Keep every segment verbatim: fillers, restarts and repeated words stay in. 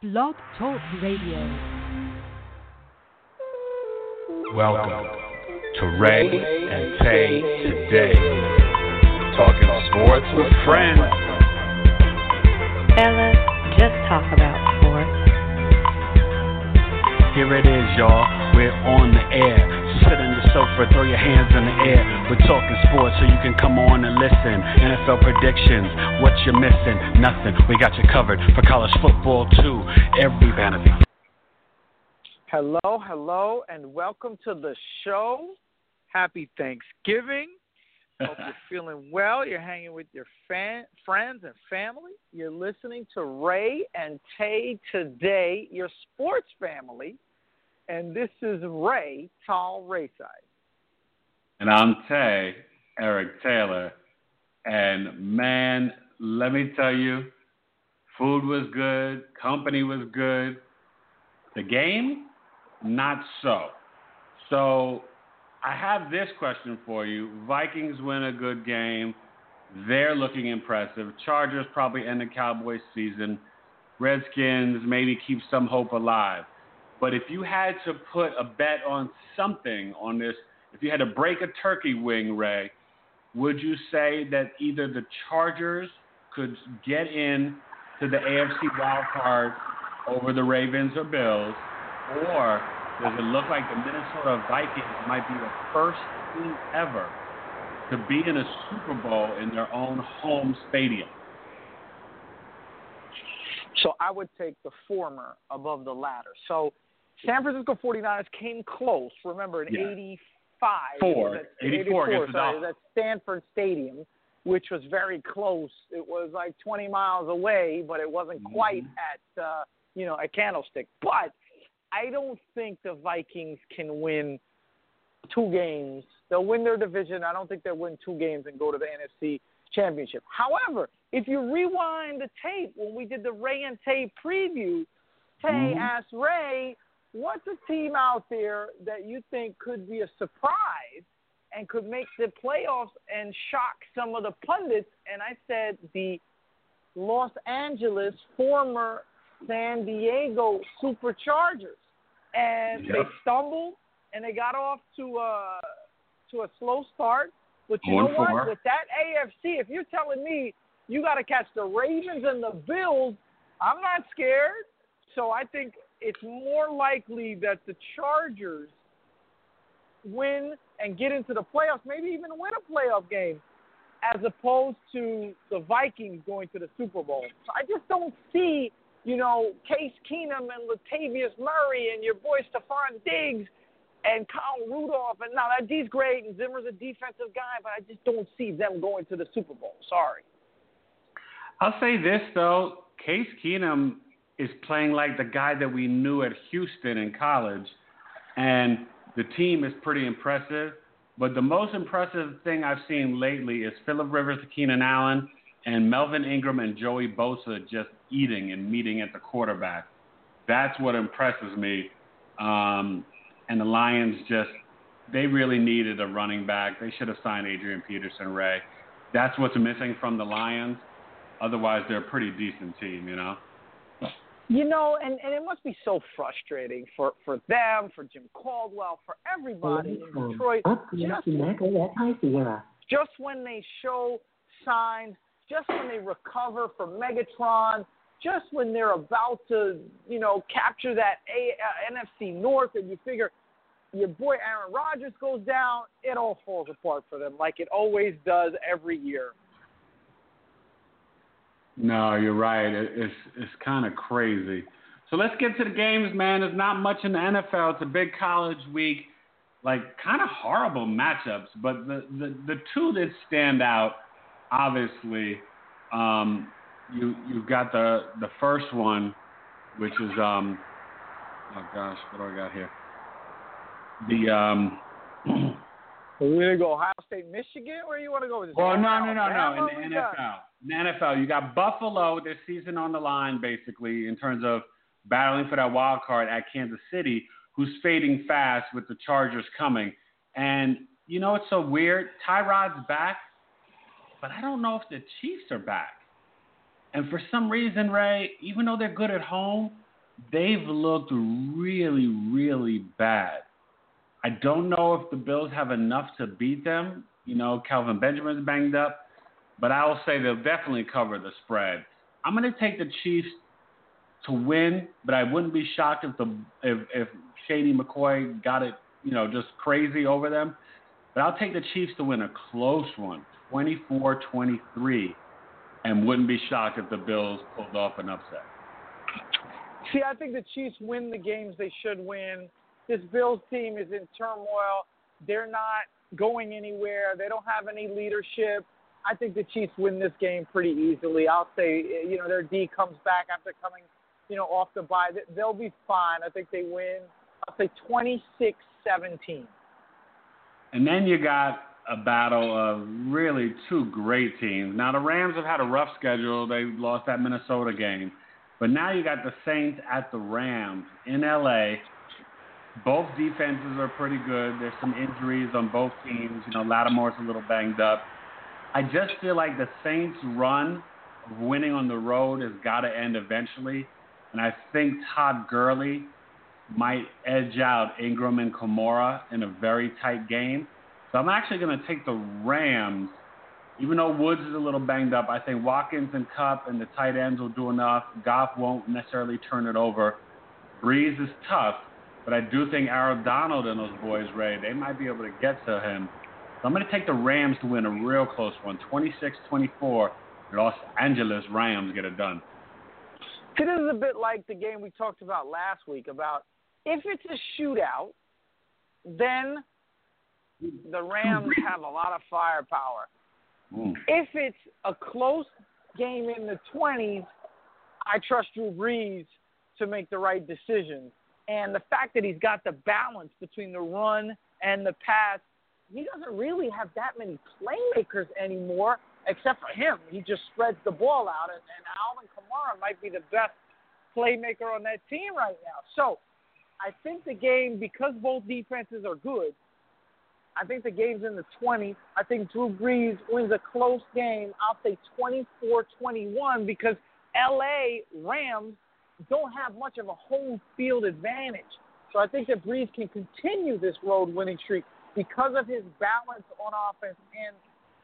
Blog Talk Radio. Welcome to Ray and Tay Today. Talking sports with friends. Fellas, just talk about sports. Here it is, y'all. We're on the air. Sit on the sofa, throw your hands in the air. We're talking sports so you can come on and listen. N F L predictions, what you're missing? Nothing. We got you covered for college football too. Every vanity. Hello, hello, and welcome to the show. Happy Thanksgiving. Hope you're feeling well. You're hanging with your fan, friends and family. You're listening to Ray and Tay Today, your sports family. And this is Ray, Tall Rayside. And I'm Tay, Eric Taylor. And man, let me tell you, food was good, company was good. The game, not so. So I have this question for you. Vikings win a good game. They're looking impressive. Chargers probably end the Cowboys season. Redskins maybe keep some hope alive. But if you had to put a bet on something on this, if you had to break a turkey wing, Ray, would you say that either the Chargers could get in to the A F C wild card over the Ravens or Bills, or does it look like the Minnesota Vikings might be the first team ever to be in a Super Bowl in their own home stadium? So I would take the former above the latter. So San Francisco forty-niners came close. Remember, in yeah. eighty-five. Four. At, eighty-four, eighty-four against the sorry, Dolphins. at Stanford Stadium, which was very close. It was like twenty miles away, but it wasn't Mm-hmm. quite at, uh, you know, at Candlestick. But I don't think the Vikings can win two games. They'll win their division. I don't think they'll win two games and go to the N F C Championship. However, if you rewind the tape when we did the Ray and Tay preview, Tay Mm-hmm. asked Ray, what's a team out there that you think could be a surprise and could make the playoffs and shock some of the pundits? And I said the Los Angeles former San Diego Superchargers. And Yep. they stumbled and they got off to a, to a slow start. But you One know what? four. With that A F C, if you're telling me you got to catch the Ravens and the Bills, I'm not scared. So I think it's more likely that the Chargers win and get into the playoffs, maybe even win a playoff game, as opposed to the Vikings going to the Super Bowl. So I just don't see, you know, Case Keenum and Latavius Murray and your boy Stephon Diggs and Kyle Rudolph. And now that D's great and Zimmer's a defensive guy, but I just don't see them going to the Super Bowl. Sorry. I'll say this, though. Case Keenum is playing like the guy that we knew at Houston in college, and the team is pretty impressive. But the most impressive thing I've seen lately is Phillip Rivers to Keenan Allen and Melvin Ingram and Joey Bosa just eating and meeting at the quarterback. That's what impresses me. Um, and the Lions just, they really needed a running back. They should have signed Adrian Peterson, Ray. That's what's missing from the Lions. Otherwise, they're a pretty decent team, you know? You know, and, and it must be so frustrating for, for them, for Jim Caldwell, for everybody in Detroit. Just, just when they show signs, just when they recover from Megatron, just when they're about to, you know, capture that A, uh, N F C North, and you figure your boy Aaron Rodgers goes down, it all falls apart for them like it always does every year. No, you're right. It, it's it's kind of crazy. So let's get to the games, man. There's not much in the N F L. It's a big college week. Like, kind of horrible matchups. But the, the, the two that stand out, obviously, um, you, you've got the, the first one, which is, um, oh, gosh, what do I got here? The, um, Are we going to go Ohio State, Michigan? Where do you want to go with this? well, no, no, no, no. Alabama, In the we N F L. got? In the N F L, you got Buffalo this season on the line, basically, in terms of battling for that wild card at Kansas City, who's fading fast with the Chargers coming. And, you know, it's so weird. Tyrod's back, but I don't know if the Chiefs are back. And for some reason, Ray, even though they're good at home, they've looked really, really bad. I don't know if the Bills have enough to beat them. You know, Calvin Benjamin's banged up, but I will say they'll definitely cover the spread. I'm going to take the Chiefs to win, but I wouldn't be shocked if the if, if Shady McCoy got it, you know, just crazy over them. But I'll take the Chiefs to win a close one, twenty-four twenty-three, and wouldn't be shocked if the Bills pulled off an upset. See, I think the Chiefs win the games they should win. This Bills team is in turmoil. They're not going anywhere. They don't have any leadership. I think the Chiefs win this game pretty easily. I'll say, you know, their D comes back after coming, you know, off the bye. They'll be fine. I think they win. I'll say twenty-six seventeen. And then you got a battle of really two great teams. Now, the Rams have had a rough schedule. They lost that Minnesota game. But now you got the Saints at the Rams in L A. Both defenses are pretty good. There's some injuries on both teams. You know, Lattimore's a little banged up. I just feel like the Saints' run of winning on the road has got to end eventually. And I think Todd Gurley might edge out Ingram and Kamara in a very tight game. So I'm actually going to take the Rams. Even though Woods is a little banged up, I think Watkins and Kupp and the tight ends will do enough. Goff won't necessarily turn it over. Breeze is tough, but I do think Aaron Donald and those boys, Ray, they might be able to get to him. So I'm going to take the Rams to win a real close one, twenty-six twenty-four. Los Angeles Rams get it done. See, this is a bit like the game we talked about last week about if it's a shootout, then the Rams have a lot of firepower. Mm. If it's a close game in the twenties, I trust Drew Brees to make the right decisions. And the fact that he's got the balance between the run and the pass, he doesn't really have that many playmakers anymore, except for him. He just spreads the ball out, and, and Alvin Kamara might be the best playmaker on that team right now. So I think the game, because both defenses are good, I think the game's in the twenties. I think Drew Brees wins a close game. I'll say twenty-four twenty-one because L A Rams don't have much of a home field advantage. So I think that Brees can continue this road winning streak because of his balance on offense and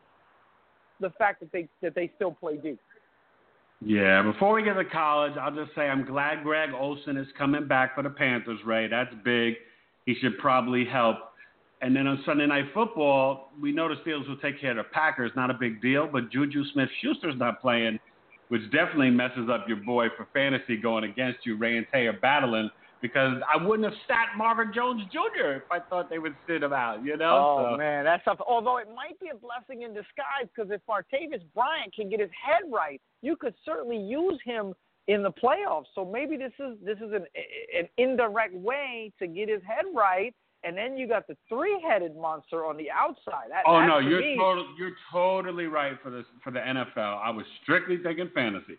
the fact that they that they still play deep. Yeah, before we get to college, I'll just say I'm glad Greg Olsen is coming back for the Panthers, Ray. That's big. He should probably help. And then on Sunday Night Football, we know the Steelers will take care of the Packers. Not a big deal, but Juju Smith-Schuster's not playing, which definitely messes up your boy for fantasy going against you. Ray and Tay are battling because I wouldn't have sat Marvin Jones Junior if I thought they would sit him out, you know? Oh, so. man, that's tough. Although it might be a blessing in disguise because if Martavis Bryant can get his head right, you could certainly use him in the playoffs. So maybe this is this is an, an indirect way to get his head right. And then you got the three-headed monster on the outside. That, oh that no, to you're me, total, you're totally right for this for the N F L. I was strictly thinking fantasy.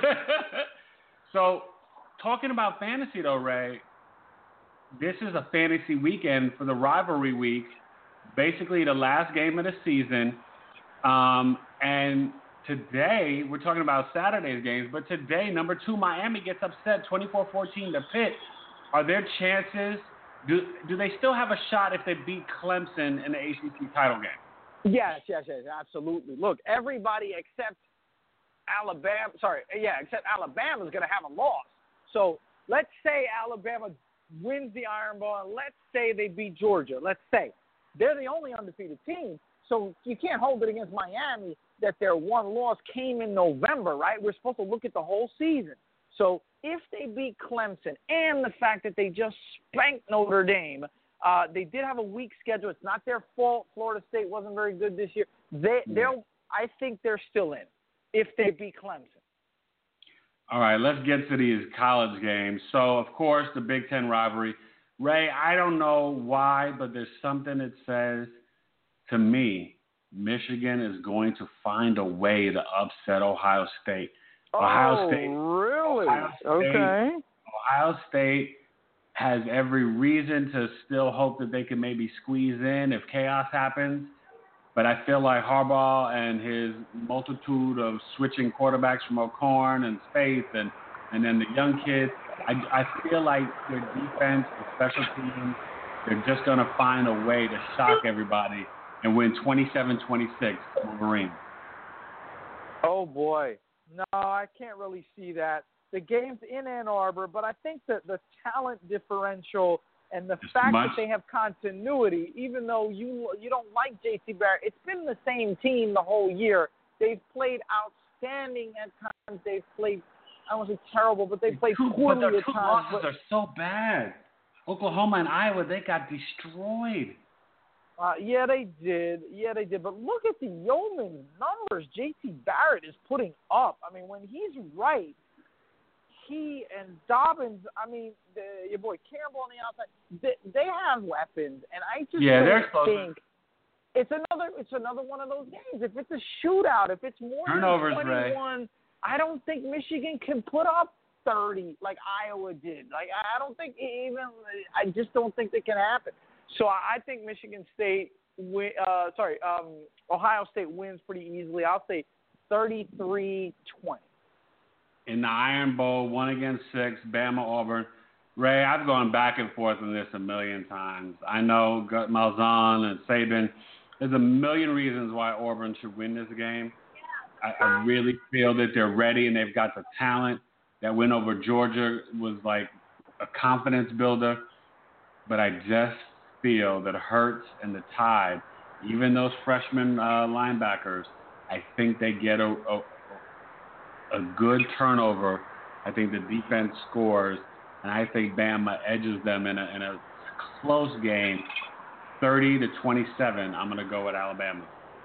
So, talking about fantasy though, Ray, this is a fantasy weekend for the rivalry week. Basically, the last game of the season. Um, and today we're talking about Saturday's games, but today number two Miami gets upset twenty-four fourteen to Pitt. Are there chances? Do do they still have a shot if they beat Clemson in the A C C title game? Yes, yes, yes, absolutely. Look, everybody except Alabama, sorry, yeah, except Alabama is going to have a loss. So let's say Alabama wins the Iron Bowl, and let's say they beat Georgia. Let's say they're the only undefeated team. So you can't hold it against Miami that their one loss came in November, right? We're supposed to look at the whole season. So if they beat Clemson and the fact that they just spanked Notre Dame, uh, they did have a weak schedule. It's not their fault. Florida State wasn't very good this year. They, they'll, I think they're still in if they beat Clemson. All right, let's get to these college games. So, of course, the Big Ten rivalry. Ray, I don't know why, but there's something that says to me, Michigan is going to find a way to upset Ohio State. Ohio oh, State. really? Ohio State, okay. Ohio State has every reason to still hope that they can maybe squeeze in if chaos happens. But I feel like Harbaugh and his multitude of switching quarterbacks from O'Korn and Spaeth and, and then the young kids, I, I feel like their defense, their special teams, they're just going to find a way to shock everybody and win twenty-seven twenty-six Wolverines. Oh, boy. No, I can't really see that. The game's in Ann Arbor, but I think that the talent differential and the Just fact much. that they have continuity, even though you you don't like J T Barrett, it's been the same team the whole year. They've played outstanding at times. They've played, I don't want to say terrible, but they played two, poorly but their at two times. losses But, are so bad. Oklahoma and Iowa, they got destroyed. uh, yeah, they did. Yeah, they did. But look at the Yeoman numbers J T Barrett is putting up. I mean, when he's right, he and Dobbins, I mean, the, your boy Campbell on the outside, they, they have weapons, and I just Yeah, don't they're close. think it's another it's another one of those games. If it's a shootout, if it's more Turnovers, than Ray. twenty-one, I don't think Michigan can put up thirty like Iowa did. Like I don't think even I just don't think it can happen. So I think Michigan State, win, uh, sorry, um, Ohio State wins pretty easily. I'll say thirty-three twenty. In the Iron Bowl, one against six, Bama, Auburn. Ray, I've gone back and forth on this a million times. I know Malzahn and Saban. There's a million reasons why Auburn should win this game. I, I really feel that they're ready and they've got the talent. That win over Georgia was like a confidence builder. But I just feel that Hurts and the Tide, even those freshman uh, linebackers, I think they get a, a a good turnover. I think the defense scores, and I think Bama edges them in a, in a close game, thirty to twenty-seven. I'm going to go with Alabama.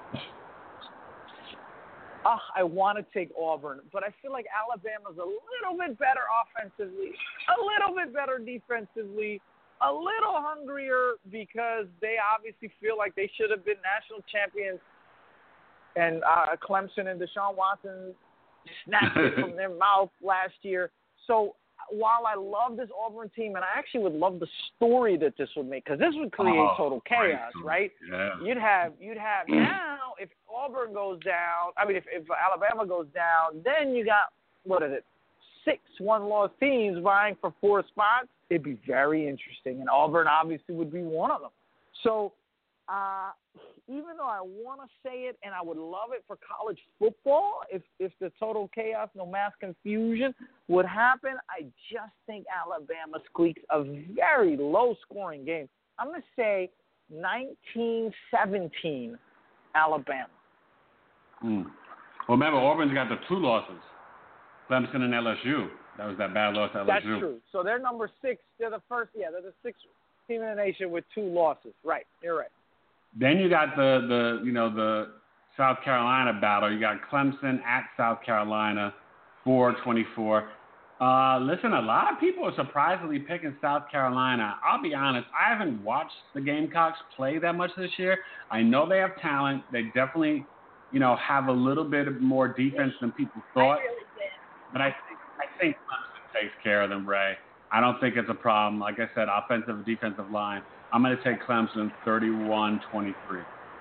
Oh, I want to take Auburn, but I feel like Alabama's a little bit better offensively, a little bit better defensively, a little hungrier because they obviously feel like they should have been national champions. And uh, Clemson and Deshaun Watson snatched it from their mouth last year. So while I love this Auburn team, and I actually would love the story that this would make, because this would create oh, total chaos, right? Yeah. You'd have you'd have now if Auburn goes down, I mean if, if Alabama goes down, then you got what is it, six one-loss teams vying for four spots. It'd be very interesting, and Auburn obviously would be one of them. So. Uh, even though I want to say it, and I would love it for college football, if if the total chaos, no mass confusion would happen, I just think Alabama squeaks a very low-scoring game. I'm going to say nineteen seventeen Alabama. Mm. Well, remember, Auburn's got the two losses, Clemson and L S U. That was that bad loss to L S U. That's true. So they're number six. They're the first, yeah, they're the sixth team in the nation with two losses. Right, you're right. Then you got the, the you know the South Carolina battle. You got Clemson at South Carolina, four twenty-four. Uh, listen, a lot of people are surprisingly picking South Carolina. I'll be honest, I haven't watched the Gamecocks play that much this year. I know they have talent. They definitely, you know, have a little bit more defense than people thought. But I think I think Clemson takes care of them, Ray. I don't think it's a problem. Like I said, offensive, defensive line. I'm going to take Clemson thirty-one twenty-three.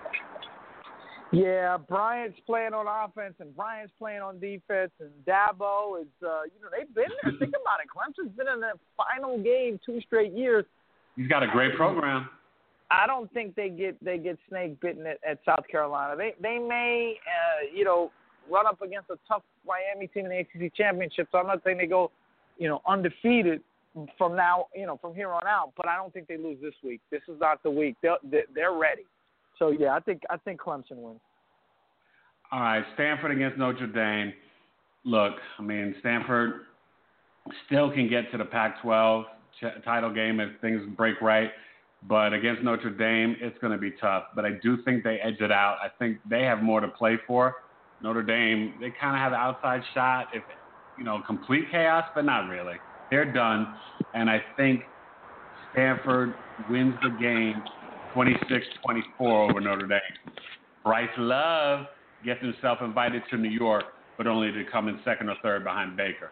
Yeah, Bryant's playing on offense and Bryant's playing on defense, and Dabo is, uh, you know, they've been there. Think about it. Clemson's been in the final game two straight years. He's got a great program. I don't think they get they get snake bitten at, at South Carolina. They they may, uh, you know, run up against a tough Miami team in the A C C championship. So I'm not saying they go, you know, undefeated from now, you know, from here on out. But I don't think they lose this week. This is not the week. They're they're ready. So yeah, I think I think Clemson wins. All right, Stanford against Notre Dame. Look, I mean, Stanford still can get to the Pac twelve ch- title game if things break right. But against Notre Dame, it's going to be tough. But I do think they edge it out. I think they have more to play for. Notre Dame, they kind of have an outside shot if, you know, complete chaos, but not really. They're done. And I think Stanford wins the game twenty-six twenty-four over Notre Dame. Bryce Love gets himself invited to New York, but only to come in second or third behind Baker.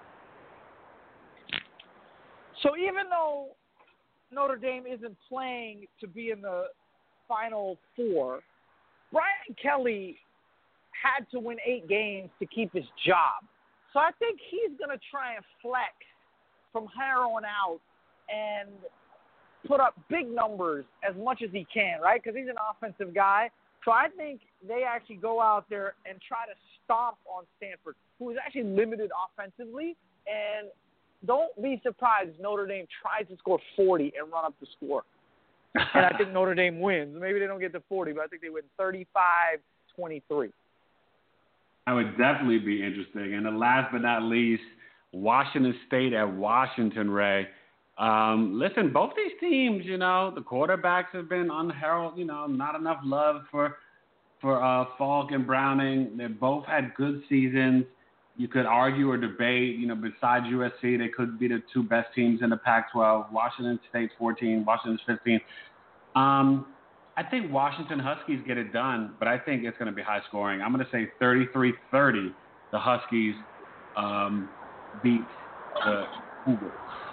So even though Notre Dame isn't playing to be in the Final Four, Brian Kelly had to win eight games to keep his job. So I think he's going to try and flex from here on out and put up big numbers as much as he can, right? Because he's an offensive guy. So I think they actually go out there and try to stomp on Stanford, who is actually limited offensively. And don't be surprised if Notre Dame tries to score forty and run up the score. And I think Notre Dame wins. Maybe they don't get to forty, but I think they win thirty-five twenty-three. I would definitely be interesting. And then last but not least, Washington State at Washington, Ray. Um, listen, both these teams, you know, the quarterbacks have been unheralded, you know, not enough love for for uh, Falk and Browning. They both had good seasons. You could argue or debate, you know, besides U S C, they could be the two best teams in the Pac twelve. Washington State's fourteen, Washington's fifteen. Um, I think Washington Huskies get it done, but I think it's going to be high scoring. I'm going to say thirty-three thirty. The Huskies um, beat the Cougars.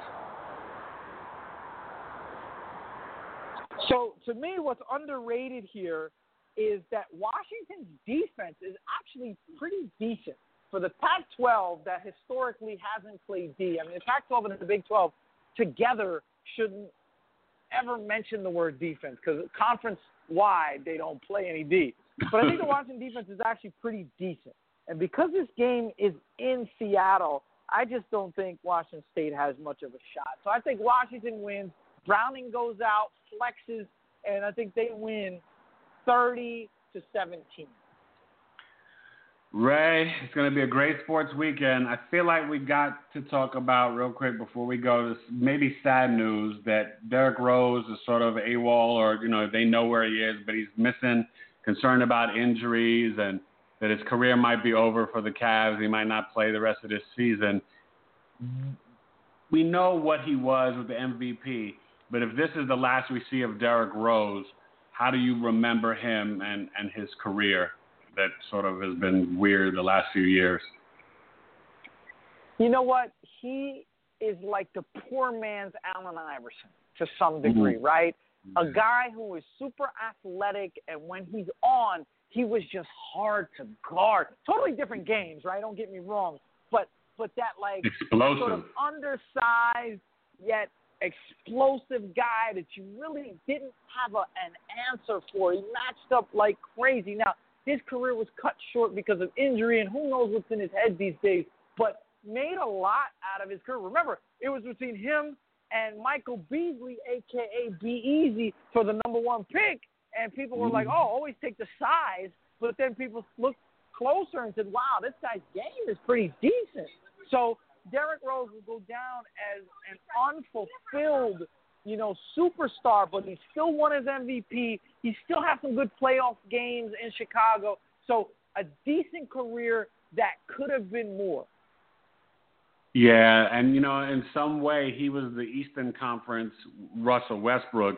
So, to me, what's underrated here is that Washington's defense is actually pretty decent for the Pac twelve that historically hasn't played D. I mean, the Pac twelve and the Big twelve together shouldn't ever mention the word defense because conference-wide they don't play any D. But I think the Washington defense is actually pretty decent. And because this game is in Seattle, I just don't think Washington State has much of a shot. So I think Washington wins. Browning goes out, flexes, and I think they win thirty to seventeen. Ray, it's going to be a great sports weekend. I feel like we got to talk about real quick before we go this maybe sad news that Derrick Rose is sort of AWOL, or, you know, they know where he is, but he's missing, concerned about injuries, and that his career might be over for the Cavs. He might not play the rest of this season. We know what he was with the M V P, but if this is the last we see of Derrick Rose, how do you remember him and, and his career that sort of has been weird the last few years? You know what? He is like the poor man's Allen Iverson to some degree, mm-hmm. right? Mm-hmm. A guy who is super athletic, and when he's on, he was just hard to guard. Totally different games, right? Don't get me wrong. But but that, like, explosive, sort of undersized yet explosive guy that you really didn't have a, an answer for. He matched up like crazy. Now, his career was cut short because of injury, and who knows what's in his head these days, but made a lot out of his career. Remember, it was between him and Michael Beasley, a k a. B-Easy, for the number one pick, and people were like, oh, always take the size, but then people looked closer and said, wow, this guy's game is pretty decent. So Derrick Rose will go down as an unfulfilled, you know, superstar, but he still won his M V P. He still has some good playoff games in Chicago. So a decent career that could have been more. Yeah, and, you know, in some way he was the Eastern Conference Russell Westbrook,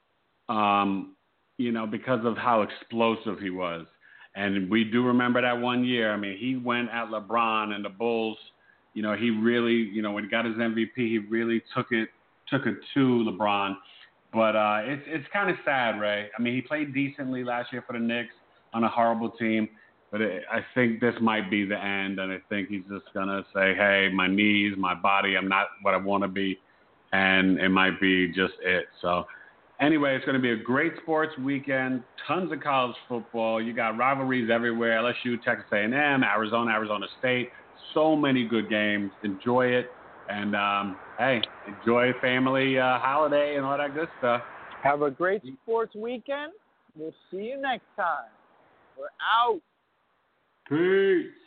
um, you know, because of how explosive he was. And we do remember that one year. I mean, he went at LeBron and the Bulls. You know, he really, you know, when he got his M V P, he really took it took it to LeBron. But uh, it's it's kind of sad, Ray. I mean, he played decently last year for the Knicks on a horrible team. But it, I think this might be the end, and I think he's just going to say, hey, my knees, my body, I'm not what I want to be, and it might be just it. So anyway, it's going to be a great sports weekend, tons of college football. You got rivalries everywhere, L S U, Texas A and M, Arizona, Arizona State. So many good games. Enjoy it. And, um, hey, enjoy family uh, holiday and all that good stuff. Have a great sports weekend. We'll see you next time. We're out. Peace.